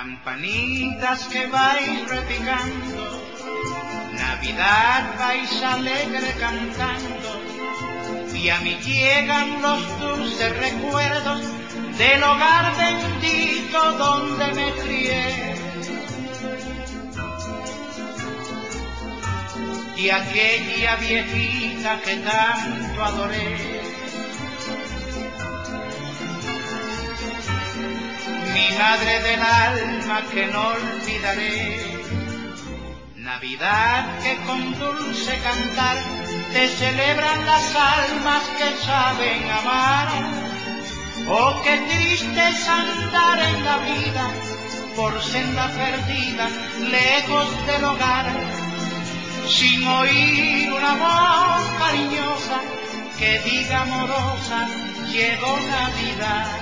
Campanitas que vais repicando, Navidad vais alegre cantando, y a mí llegan los dulces recuerdos del hogar bendito donde me crié. Y aquella viejita que tanto adoré, mi madre del alma que no olvidaré. Navidad que con dulce cantar te celebran las almas que saben amar. Oh, qué triste es andar en la vida por senda perdida, lejos del hogar, sin oír una voz cariñosa que diga amorosa, llegó Navidad.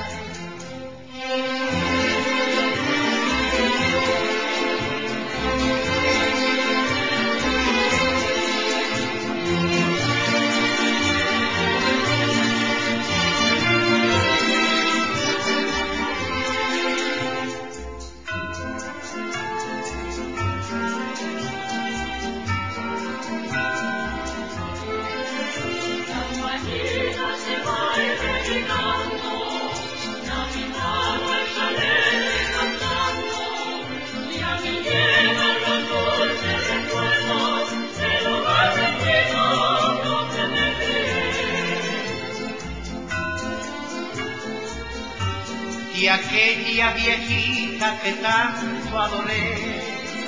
Y aquella viejita que tanto adoré,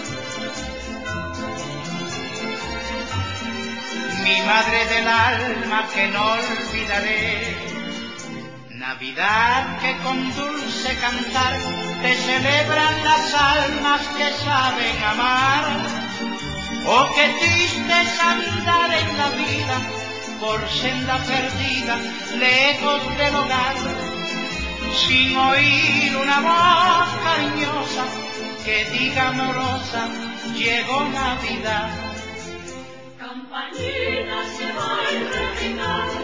mi madre del alma que no olvidaré. Navidad que con dulce cantar te celebran las almas que saben amar. Oh, qué triste es andar en la vida por senda perdida, lejos del hogar, sin oír una voz cariñosa que diga amorosa, llegó Navidad. Campanitas se van repicando.